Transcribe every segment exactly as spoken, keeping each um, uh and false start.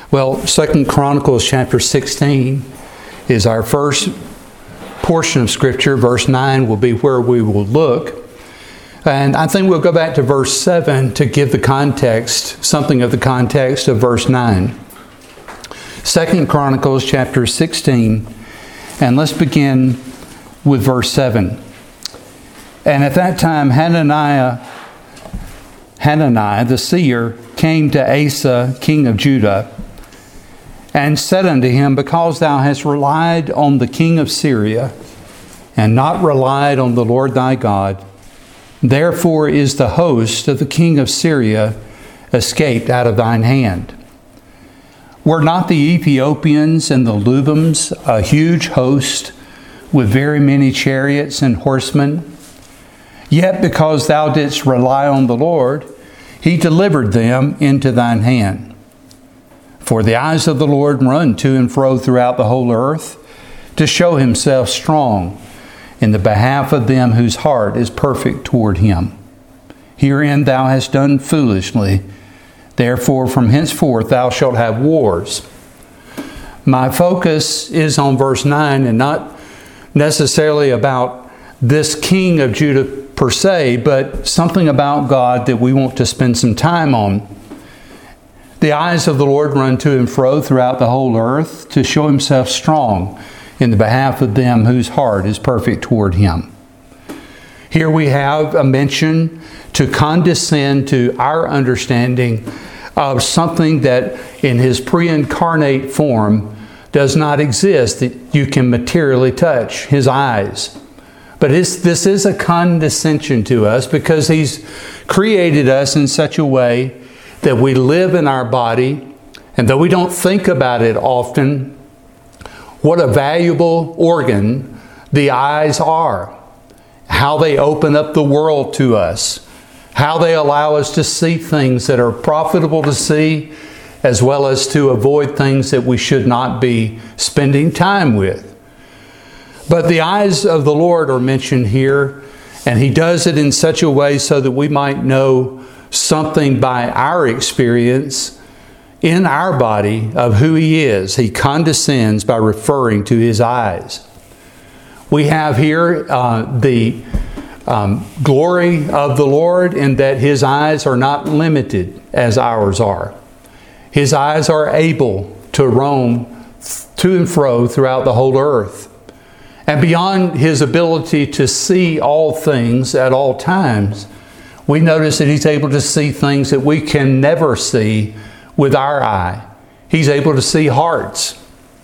Well, Second Chronicles chapter sixteen is our first portion of Scripture. Verse nine will be where we will look. And I think we'll go back to verse seven to give the context, something of the context of verse nine. Second Chronicles chapter sixteen, and let's begin with verse seven. And at that time Hananiah, Hananiah the seer came to Asa, king of Judah, and said unto him, Because thou hast relied on the king of Syria, and not relied on the Lord thy God, therefore is the host of the king of Syria escaped out of thine hand. Were not the Ethiopians and the Lubims a huge host, with very many chariots and horsemen? Yet because thou didst rely on the Lord, He delivered them into thine hand. For the eyes of the Lord run to and fro throughout the whole earth, to show Himself strong in the behalf of them whose heart is perfect toward Him. Herein thou hast done foolishly. Therefore from henceforth thou shalt have wars. My focus is on verse nine, and not necessarily about this king of Judah per se, but something about God that we want to spend some time on. The eyes of the Lord run to and fro throughout the whole earth, to show Himself strong in the behalf of them whose heart is perfect toward Him. Here we have a mention to condescend to our understanding of something that in His pre-incarnate form does not exist, that you can materially touch, His eyes. But it's, this is a condescension to us because He's created us in such a way that we live in our body, and though we don't think about it often, what a valuable organ the eyes are. How they open up the world to us. How they allow us to see things that are profitable to see, as well as to avoid things that we should not be spending time with. But the eyes of the Lord are mentioned here, and He does it in such a way so that we might know something by our experience in our body of who He is. He condescends by referring to His eyes. We have here uh, the um, glory of the Lord in that His eyes are not limited as ours are. His eyes are able to roam to and fro throughout the whole earth. And beyond His ability to see all things at all times, we notice that He's able to see things that we can never see with our eye. He's able to see hearts.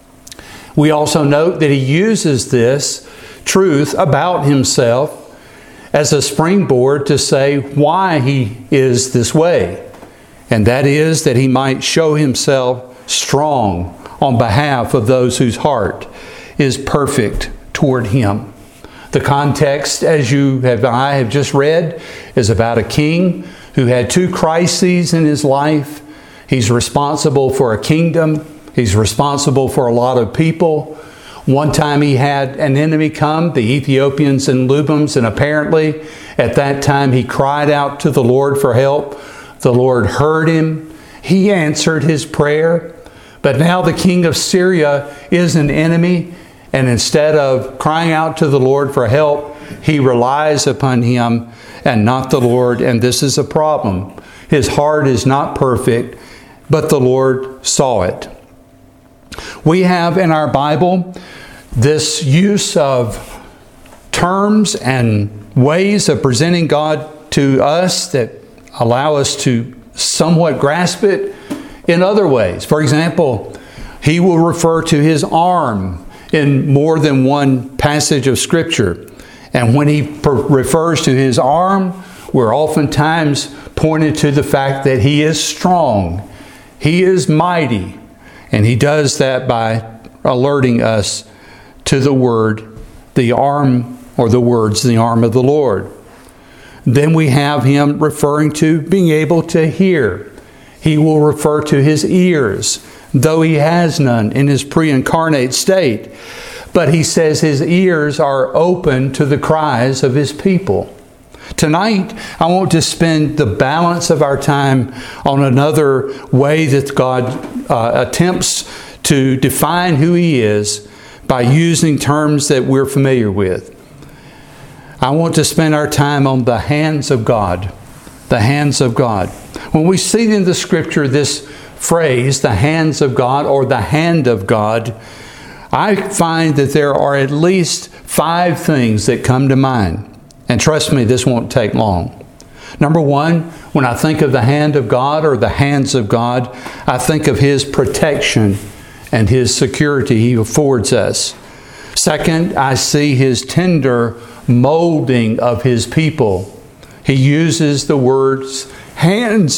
We also note that He uses this truth about Himself as a springboard to say why He is this way. And that is that He might show Himself strong on behalf of those whose heart is perfect toward Him. The context, as you have, I have just read, is about a king who had two crises in his life. He's responsible for a kingdom. He's responsible for a lot of people. One time he had an enemy come, the Ethiopians and Lubims, and apparently at that time he cried out to the Lord for help. The Lord heard him. He answered his prayer. But now the king of Syria is an enemy. And instead of crying out to the Lord for help, he relies upon Him and not the Lord. And this is a problem. His heart is not perfect, but the Lord saw it. We have in our Bible this use of terms and ways of presenting God to us that allow us to somewhat grasp it in other ways. For example, He will refer to His arm in more than one passage of Scripture. And when He per- refers to His arm, we're oftentimes pointed to the fact that He is strong. He is mighty. And He does that by alerting us to the word, the arm, or the words, the arm of the Lord. Then we have Him referring to being able to hear. He will refer to His ears, though He has none in His pre-incarnate state. But He says His ears are open to the cries of His people. Tonight, I want to spend the balance of our time on another way that God uh, attempts to define who He is by using terms that we're familiar with. I want to spend our time on the hands of God. The hands of God. When we see in the Scripture this phrase, the hands of God or the hand of God, I find that there are at least five things that come to mind. And trust me, this won't take long. Number one, when I think of the hand of God or the hands of God, I think of His protection and His security He affords us. Second, I see His tender molding of His people. He uses the words hands,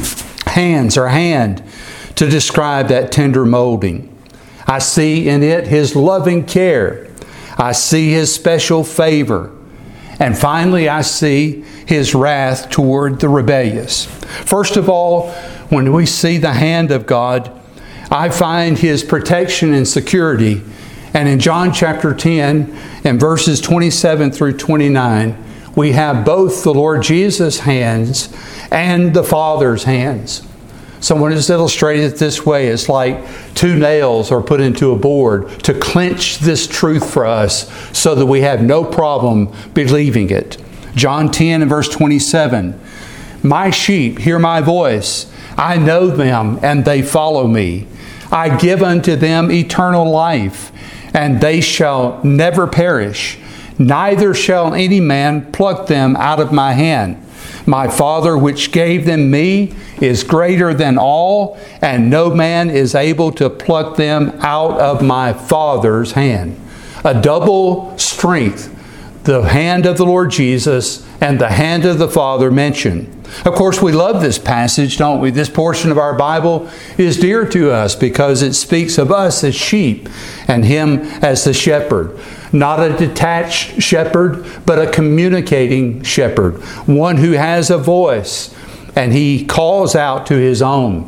hands or hand to describe that tender molding. I see in it His loving care. I see His special favor. And finally, I see His wrath toward the rebellious. First of all, when we see the hand of God, I find His protection and security. And in John chapter ten, and verses twenty-seven through twenty-nine, we have both the Lord Jesus' hands and the Father's hands. Someone has illustrated it this way. It's like two nails are put into a board to clinch this truth for us so that we have no problem believing it. John ten and verse twenty-seven. My sheep hear my voice. I know them and they follow me. I give unto them eternal life, and they shall never perish. Neither shall any man pluck them out of my hand. My Father which gave them me is greater than all, and no man is able to pluck them out of my Father's hand. A double strength, the hand of the Lord Jesus and the hand of the Father mentioned. Of course, we love this passage, don't we? This portion of our Bible is dear to us because it speaks of us as sheep and Him as the shepherd. Not a detached shepherd, but a communicating shepherd. One who has a voice and He calls out to His own.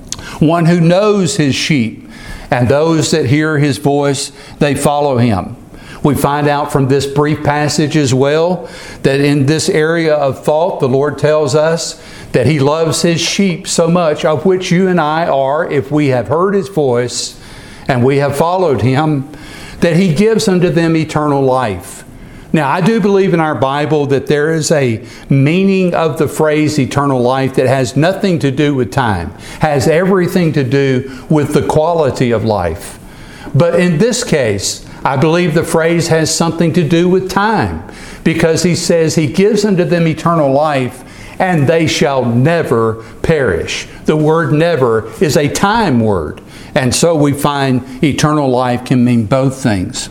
One who knows His sheep, and those that hear His voice, they follow Him. We find out from this brief passage as well that in this area of thought, the Lord tells us that He loves His sheep so much, of which you and I are, if we have heard His voice and we have followed Him, that He gives unto them eternal life. Now, I do believe in our Bible that there is a meaning of the phrase eternal life that has nothing to do with time, has everything to do with the quality of life. But in this case, I believe the phrase has something to do with time, because He says He gives unto them eternal life, and they shall never perish. The word never is a time word, and so we find eternal life can mean both things.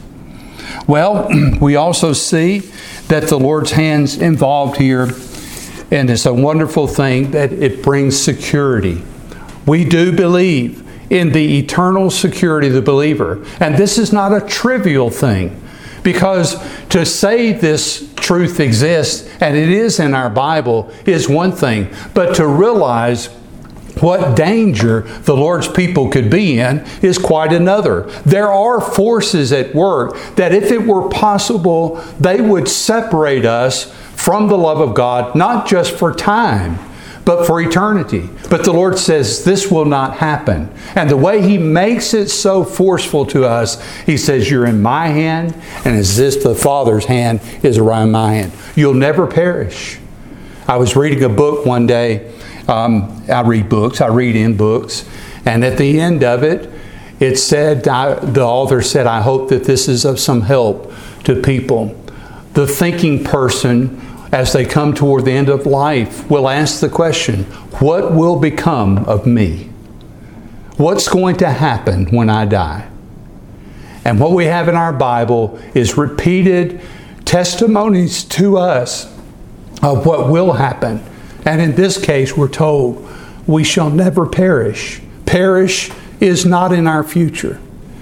Well, we also see that the Lord's hand's involved here, and it's a wonderful thing that it brings security. We do believe in the eternal security of the believer. And this is not a trivial thing, because to say this truth exists, and it is in our Bible, is one thing. But to realize what danger the Lord's people could be in is quite another. There are forces at work that, if it were possible, they would separate us from the love of God, not just for time, but for eternity. But the Lord says this will not happen. And the way He makes it so forceful to us, He says, you're in my hand, and as this the Father's hand is around my hand. You'll never perish. I was reading a book one day. Um, I read books. I read in books. And at the end of it, it said, I, the author said, I hope that this is of some help to people. The thinking person, as they come toward the end of life, will ask the question, what will become of me? What's going to happen when I die? And what we have in our Bible is repeated testimonies to us of what will happen. And in this case, we're told we shall never perish. Perish is not in our future.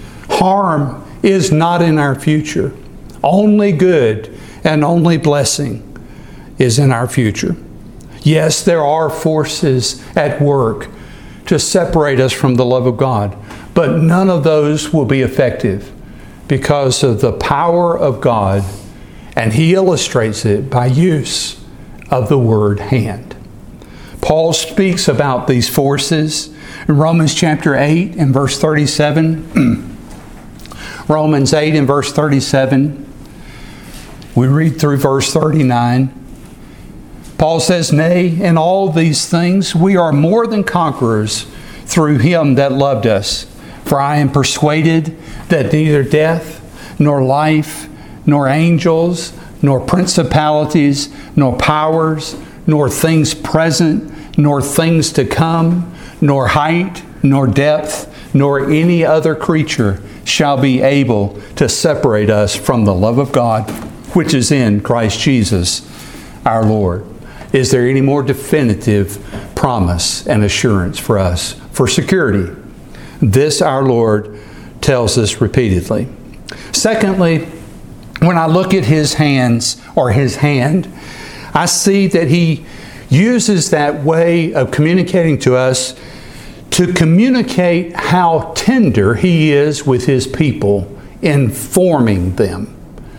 Harm is not in our future. Only good and only blessing is in our future. Yes, there are forces at work to separate us from the love of God, but none of those will be effective because of the power of God, and He illustrates it by use of the word hand. Paul speaks about these forces. In Romans chapter eight and verse thirty-seven, Romans eight and verse thirty-seven, we read through verse thirty-nine. Paul says, "Nay, in all these things we are more than conquerors through Him that loved us. For I am persuaded that neither death, nor life, nor angels, nor principalities, nor powers, nor things present, nor things to come, nor height, nor depth, nor any other creature shall be able to separate us from the love of God, which is in Christ Jesus our Lord." Is there any more definitive promise and assurance for us for security? This our Lord tells us repeatedly. Secondly, when I look at His hands or His hand, I see that He uses that way of communicating to us to communicate how tender He is with His people in forming them.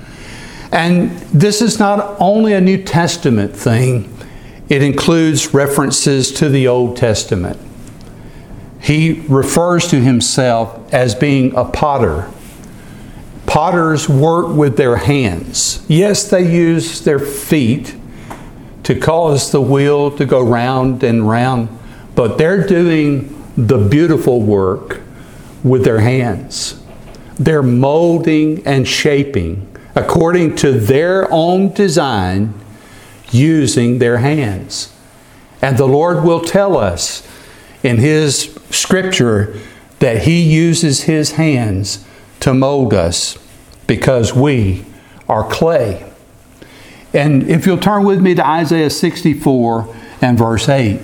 And this is not only a New Testament thing, it includes references to the Old Testament. He refers to Himself as being a potter. Potters work with their hands. Yes, they use their feet to cause the wheel to go round and round, but they're doing the beautiful work with their hands. They're molding and shaping according to their own design using their hands. And the Lord will tell us in His Scripture that He uses His hands to mold us because we are clay. And if you'll turn with me to Isaiah sixty-four and verse eight.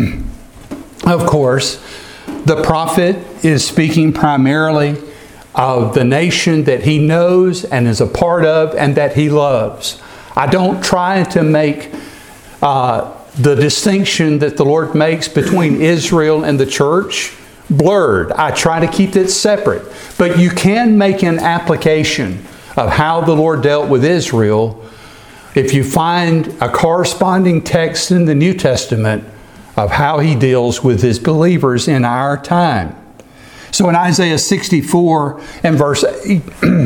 Of course, the prophet is speaking primarily of the nation that he knows and is a part of and that he loves. I don't try to make uh, the distinction that the Lord makes between Israel and the church blurred. I try to keep it separate. But you can make an application of how the Lord dealt with Israel if you find a corresponding text in the New Testament of how He deals with His believers in our time. So in Isaiah sixty-four and verse eight,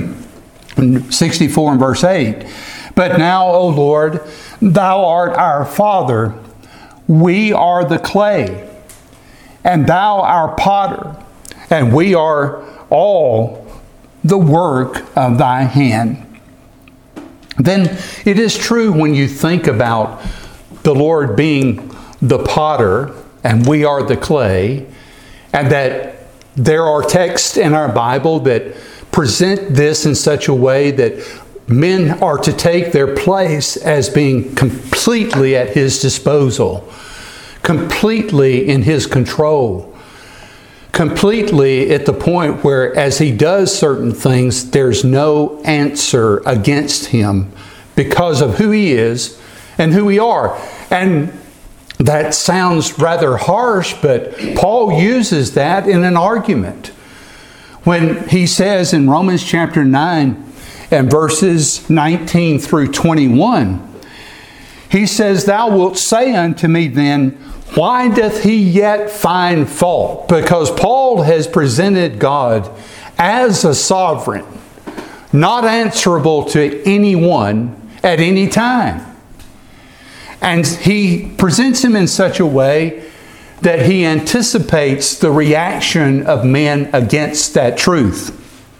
sixty-four and verse eight, "But now, O Lord, Thou art our Father, we are the clay, and Thou our potter, and we are all the work of Thy hand." Then it is true when you think about the Lord being the potter and we are the clay, and that there are texts in our Bible that present this in such a way that men are to take their place as being completely at His disposal, completely in His control, completely at the point where as He does certain things, there's no answer against Him because of who He is and who we are. And that sounds rather harsh, but Paul uses that in an argument when he says in Romans chapter nine and verses nineteen through twenty-one, he says, "Thou wilt say unto me then, why doth he yet find fault?" Because Paul has presented God as a sovereign, not answerable to anyone at any time. And he presents Him in such a way that he anticipates the reaction of men against that truth.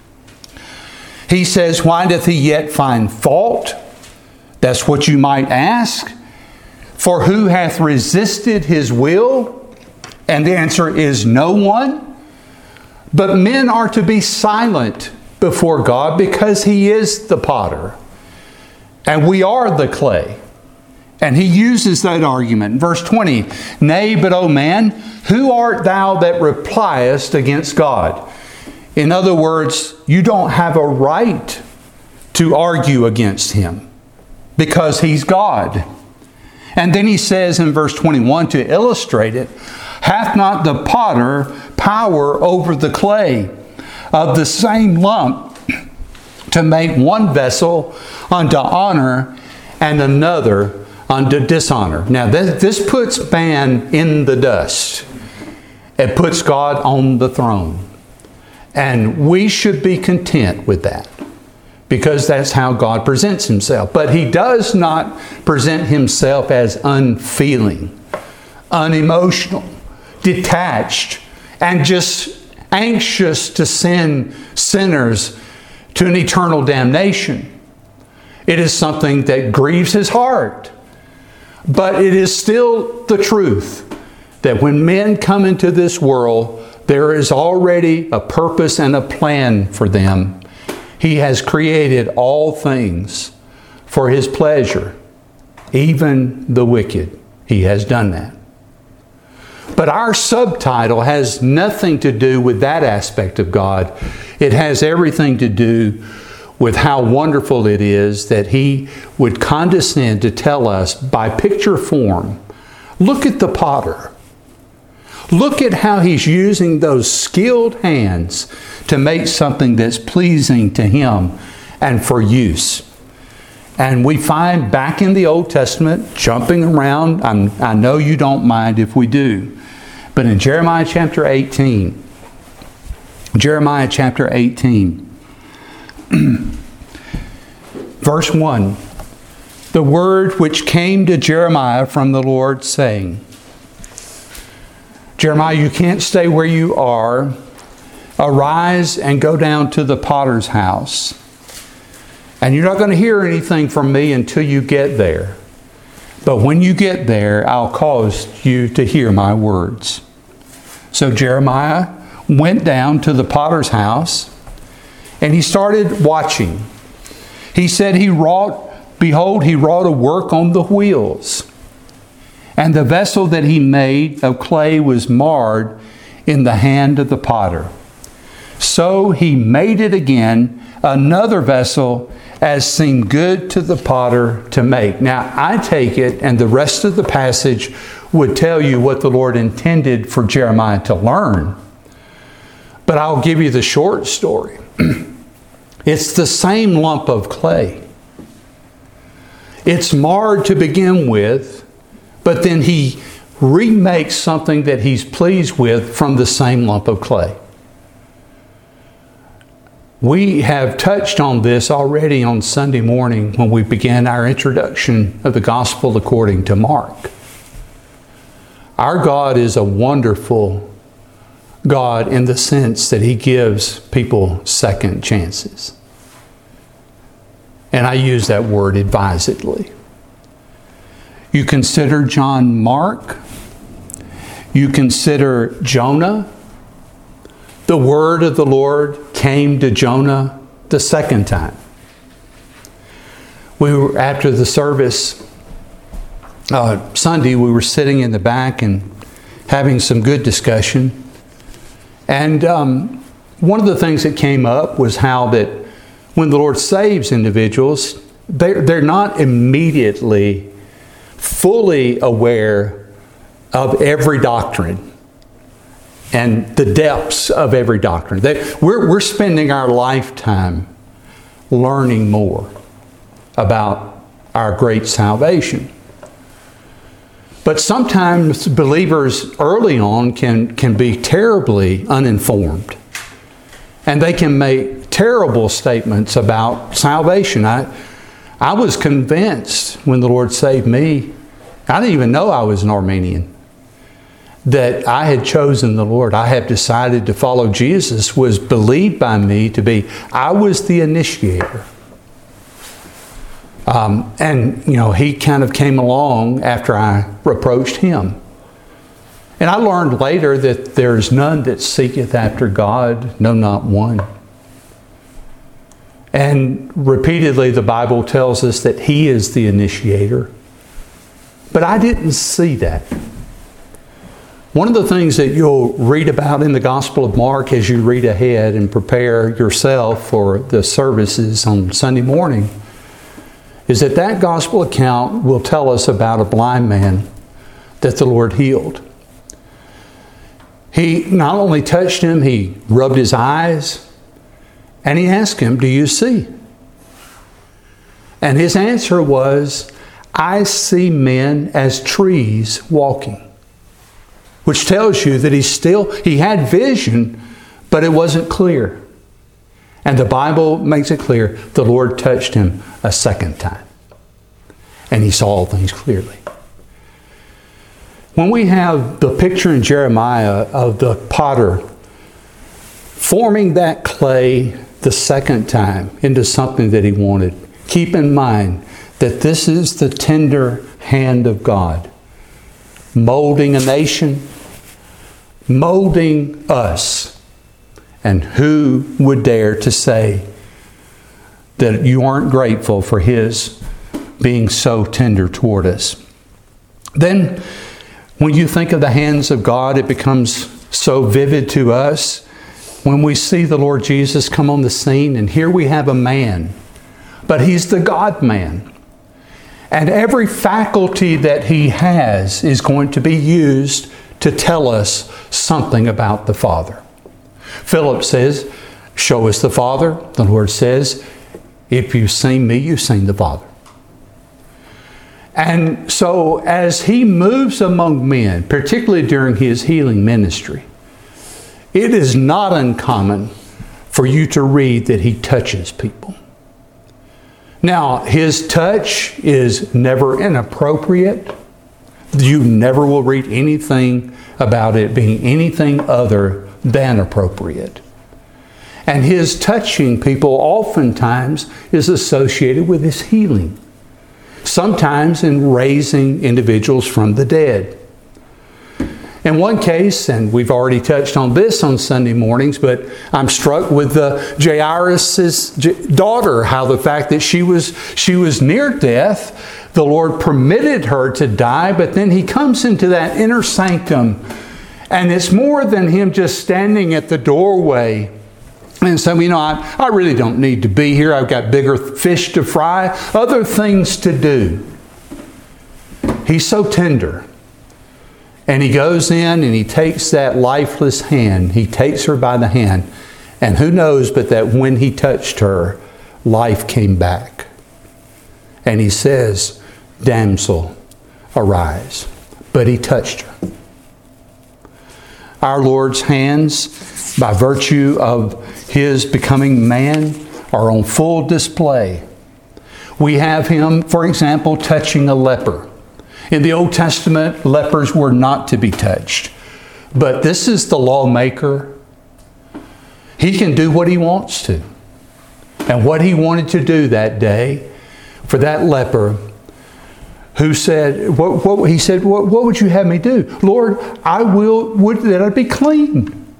He says, "Why doth he yet find fault?" That's what you might ask. "For who hath resisted His will?" And the answer is no one. But men are to be silent before God because He is the potter and we are the clay. And he uses that argument. Verse twenty, "Nay, but O man, who art thou that repliest against God?" In other words, you don't have a right to argue against Him because He's God. And then he says in verse twenty-one to illustrate it, "Hath not the potter power over the clay of the same lump to make one vessel unto honor and another unto dishonor?" Now this puts man in the dust. It puts God on the throne. And we should be content with that, because that's how God presents himself. But he does not present himself as unfeeling, unemotional, detached, and just anxious to send sinners to an eternal damnation. It is something that grieves his heart. But it is still the truth that when men come into this world, there is already a purpose and a plan for them. He has created all things for his pleasure, even the wicked. He has done that. But our subtitle has nothing to do with that aspect of God. It has everything to do with how wonderful it is that he would condescend to tell us by picture form, look at the potter. Look at how he's using those skilled hands to make something that's pleasing to him and for use. And we find back in the Old Testament, jumping around, I'm, I know you don't mind if we do, but in Jeremiah chapter eighteen, Jeremiah chapter eighteen, verse one, the word which came to Jeremiah from the Lord, saying, Jeremiah, you can't stay where you are. Arise and go down to the potter's house. And you're not going to hear anything from me until you get there. But when you get there, I'll cause you to hear my words. So Jeremiah went down to the potter's house, and he started watching. He said he wrought, behold, he wrought a work on the wheels. And the vessel that he made of clay was marred in the hand of the potter. So he made it again, another vessel, as seemed good to the potter to make. Now, I take it, and the rest of the passage would tell you what the Lord intended for Jeremiah to learn. But I'll give you the short story. It's the same lump of clay. It's marred to begin with, but then he remakes something that he's pleased with from the same lump of clay. We have touched on this already on Sunday morning when we began our introduction of the Gospel according to Mark. Our God is a wonderful God in the sense that He gives people second chances. And I use that word advisedly. You consider John Mark. You consider Jonah. The word of the Lord came to Jonah the second time. We were, after the service uh, Sunday, we were sitting in the back and having some good discussion. And um, one of the things that came up was how that when the Lord saves individuals, they're, they're not immediately fully aware of every doctrine and the depths of every doctrine. They, we're, we're spending our lifetime learning more about our great salvation. But sometimes believers early on can, can be terribly uninformed. And they can make terrible statements about salvation. I, I was convinced when the Lord saved me, I didn't even know I was an Armenian, that I had chosen the Lord. I have decided to follow Jesus was believed by me to be, I was the initiator. Um, and, you know, He kind of came along after I approached Him. And I learned later that there is none that seeketh after God, no, not one. And repeatedly the Bible tells us that He is the initiator. But I didn't see that. One of the things that you'll read about in the Gospel of Mark as you read ahead and prepare yourself for the services on Sunday morning is that that Gospel account will tell us about a blind man that the Lord healed. He not only touched him, He rubbed his eyes, and He asked him, "Do you see?" And his answer was, "I see men as trees walking." which tells you that he still, he had vision, but it wasn't clear. And the Bible makes it clear the Lord touched him a second time. And he saw all things clearly. When we have the picture in Jeremiah of the potter forming that clay the second time into something that he wanted, keep in mind that this is the tender hand of God, molding a nation, molding us. And who would dare to say that you aren't grateful for His being so tender toward us? Then, when you think of the hands of God, it becomes so vivid to us when we see the Lord Jesus come on the scene, and here we have a man, but He's the God-man. And every faculty that He has is going to be used to tell us something about the Father. Philip says, show us the Father. The Lord says, if you've seen me, you've seen the Father. And so as He moves among men, particularly during His healing ministry, it is not uncommon for you to read that He touches people. Now, His touch is never inappropriate. You never will read anything about it being anything other than appropriate. And His touching people oftentimes is associated with His healing. Sometimes in raising individuals from the dead. In one case, and we've already touched on this on Sunday mornings, but I'm struck with uh, Jairus' daughter, how the fact that she was, she was near death, the Lord permitted her to die, but then He comes into that inner sanctum, and it's more than Him just standing at the doorway and saying, you know, I, I really don't need to be here. I've got bigger fish to fry, other things to do. He's so tender. And He goes in and He takes that lifeless hand. He takes her by the hand. And who knows but that when He touched her, life came back. And He says, damsel, arise. But He touched her. Our Lord's hands, by virtue of His becoming man, are on full display. We have Him, for example, touching a leper. In the Old Testament, lepers were not to be touched. But this is the lawmaker. He can do what He wants to. And what He wanted to do that day for that leper who said, what, what he said, what, what would you have me do? Lord, I will, would that I be clean.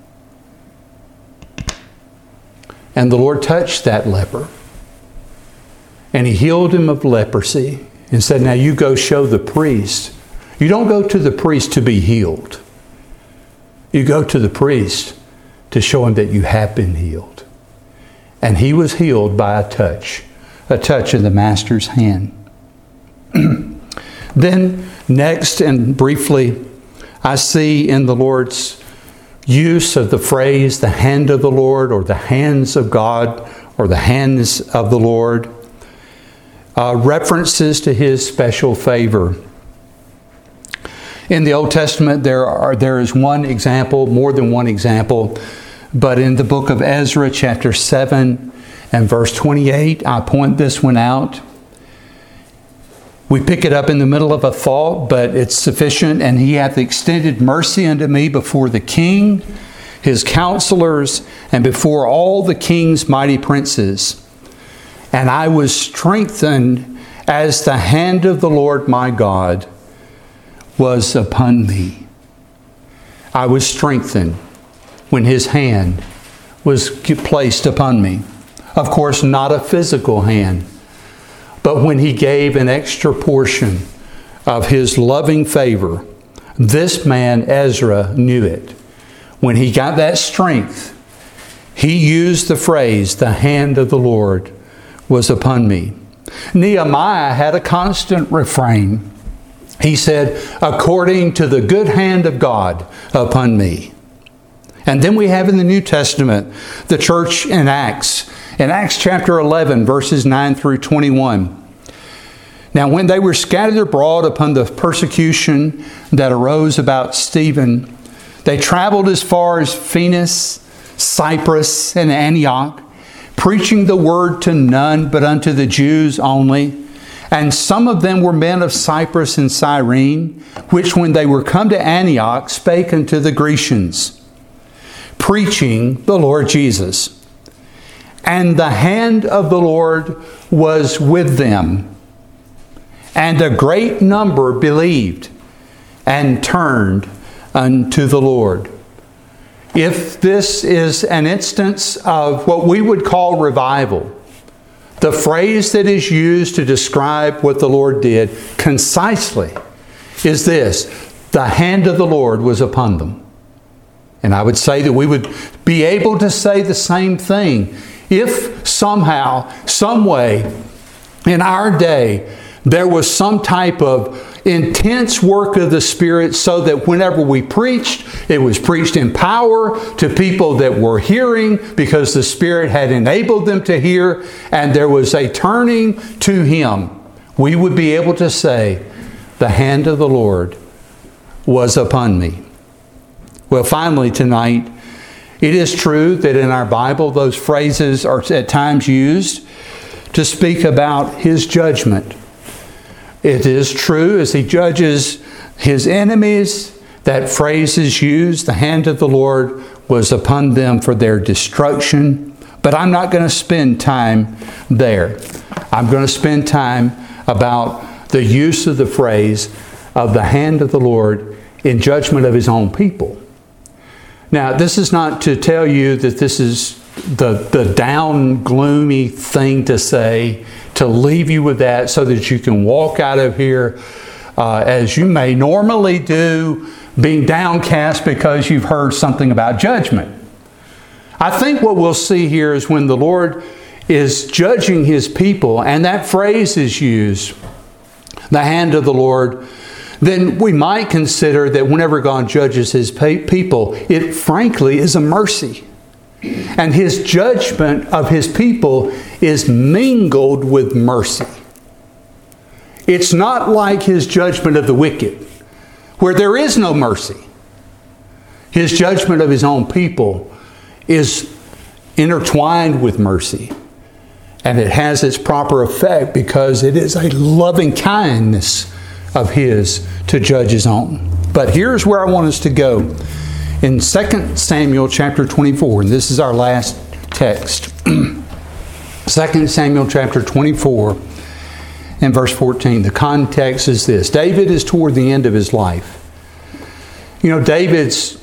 And the Lord touched that leper. And He healed him of leprosy and said, now you go show the priest. You don't go to the priest to be healed. You go to the priest to show him that you have been healed. And he was healed by a touch, a touch of the Master's hand. Then, next and briefly, I see in the Lord's use of the phrase, the hand of the Lord, or the hands of God, or the hands of the Lord, uh, references to His special favor. In the Old Testament, there are there is one example, more than one example, but in the book of Ezra, chapter seven and verse twenty-eight, I point this one out. We pick it up in the middle of a thought, but it's sufficient. And He hath extended mercy unto me before the king, his counselors, and before all the king's mighty princes. And I was strengthened as the hand of the Lord my God was upon me. I was strengthened when His hand was placed upon me. Of course, not a physical hand, but when He gave an extra portion of His loving favor. This man, Ezra, knew it. When he got that strength, he used the phrase, the hand of the Lord was upon me. Nehemiah had a constant refrain. He said, according to the good hand of God upon me. And then we have in the New Testament, the church in Acts. In Acts chapter eleven, verses nine through twenty-one. Now when they were scattered abroad upon the persecution that arose about Stephen, They traveled as far as Phoenix, Cyprus, and Antioch, preaching the word to none but unto the Jews only. And some of them were men of Cyprus and Cyrene, which when they were come to Antioch spake unto the Grecians, preaching the Lord Jesus. And the hand of the Lord was with them. And a great number believed and turned unto the Lord. If this is an instance of what we would call revival, the phrase that is used to describe what the Lord did concisely is this: the hand of the Lord was upon them. And I would say that we would be able to say the same thing if somehow, some way, in our day, there was some type of intense work of the Spirit, so that whenever we preached, it was preached in power to people that were hearing because the Spirit had enabled them to hear, and there was a turning to Him. We would be able to say, the hand of the Lord was upon me. Well, finally tonight, it is true that in our Bible those phrases are at times used to speak about His judgment. It is true, as He judges His enemies, that phrase is used, the hand of the Lord was upon them for their destruction. But I'm not going to spend time there. I'm going to spend time about the use of the phrase of the hand of the Lord in judgment of His own people. Now, this is not to tell you that this is the, the down, gloomy thing to say, to leave you with that so that you can walk out of here uh, as you may normally do, being downcast because you've heard something about judgment. I think what we'll see here is when the Lord is judging His people, and that phrase is used, the hand of the Lord, then we might consider that whenever God judges His people, it frankly is a mercy. And His judgment of His people is mingled with mercy. It's not like His judgment of the wicked, where there is no mercy. His judgment of His own people is intertwined with mercy. And it has its proper effect because it is a loving kindness of His to judge His own. But here's where I want us to go. In Second Samuel chapter twenty-four, and this is our last text. Second Samuel chapter twenty-four and verse fourteen. The context is this. David is toward the end of his life. You know, David's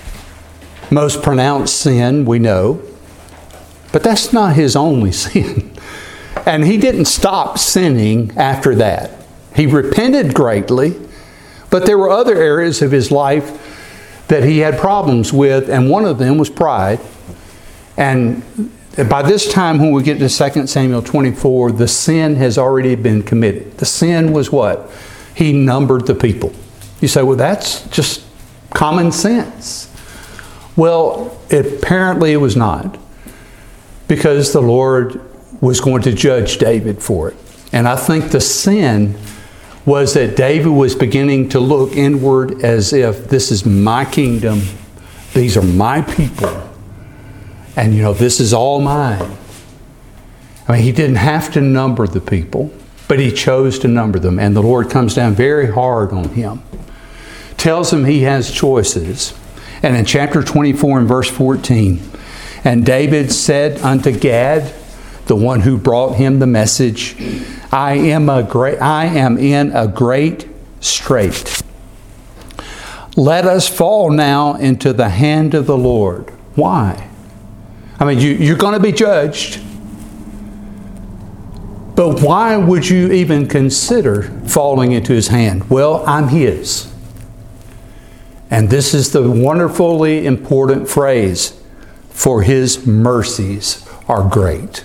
most pronounced sin, we know, but that's not his only sin. And he didn't stop sinning after that. He repented greatly, but there were other areas of his life that he had problems with, and one of them was pride. And by this time, when we get to Second Samuel twenty-four, the sin has already been committed. The sin was what? He numbered the people. You say, well, that's just common sense. Well, apparently it was not, because the Lord was going to judge David for it. And I think the sin was that David was beginning to look inward as if this is my kingdom, these are my people, and you know, this is all mine. I mean, he didn't have to number the people, but he chose to number them, and the Lord comes down very hard on him, tells him he has choices. And in chapter twenty-four and verse fourteen, and David said unto Gad, the one who brought him the message, I am a great, I am in a great strait. Let us fall now into the hand of the Lord. Why? I mean, you, you're going to be judged. But why would you even consider falling into His hand? Well, I'm His. And this is the wonderfully important phrase, for His mercies are great.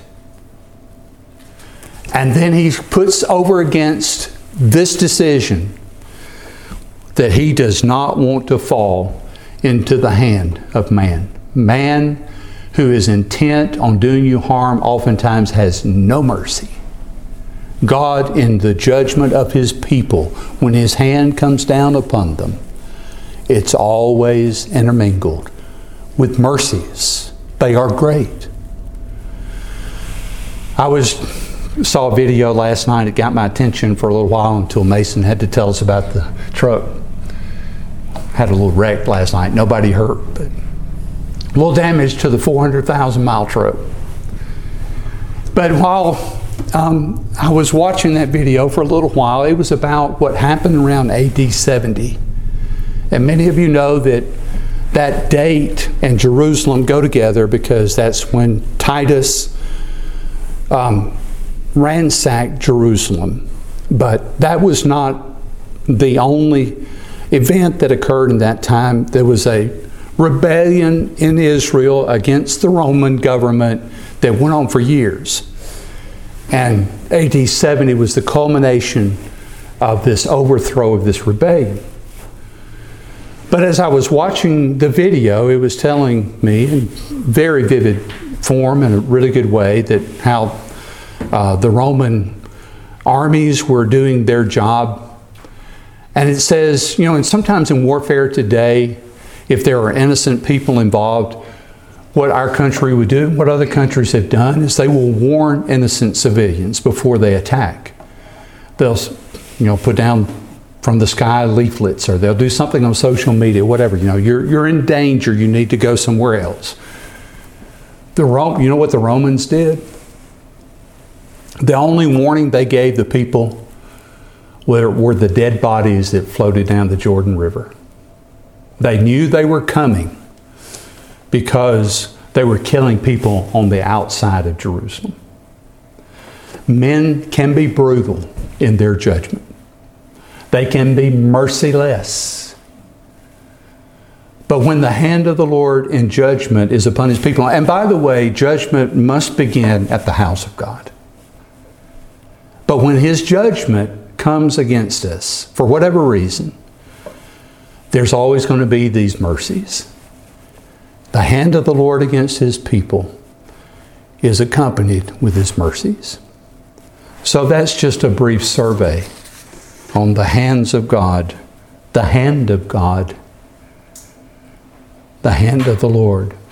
And then he puts over against this decision that he does not want to fall into the hand of man. Man who is intent on doing you harm oftentimes has no mercy. God, in the judgment of His people, when His hand comes down upon them, it's always intermingled with mercies. They are great. I was saw a video last night. It got my attention for a little while until Mason had to tell us about the truck. Had a little wreck last night. Nobody hurt, but a little damage to the four hundred thousand mile truck. But while um, I was watching that video for a little while, it was about what happened around A D seventy. And many of you know that that date and Jerusalem go together because that's when Titus um, ransacked Jerusalem. But that was not the only event that occurred in that time. There was a rebellion in Israel against the Roman government that went on for years. And A D seventy was the culmination of this overthrow of this rebellion. But as I was watching the video, it was telling me in very vivid form, in a really good way, that how uh, the Roman armies were doing their job. And it says, you know, and sometimes in warfare today, if there are innocent people involved, what our country would do, what other countries have done, is they will warn innocent civilians before they attack. They'll, you know, put down from the sky leaflets, or they'll do something on social media, whatever. You know, you're you're in danger. You need to go somewhere else. The Ro- you know what the Romans did? The only warning they gave the people were, were the dead bodies that floated down the Jordan River. They knew they were coming because they were killing people on the outside of Jerusalem. Men can be brutal in their judgment. They can be merciless. But when the hand of the Lord in judgment is upon His people, and by the way, judgment must begin at the house of God. But when His judgment comes against us, for whatever reason, there's always going to be these mercies. The hand of the Lord against His people is accompanied with His mercies. So that's just a brief survey on the hands of God, the hand of God, the hand of the Lord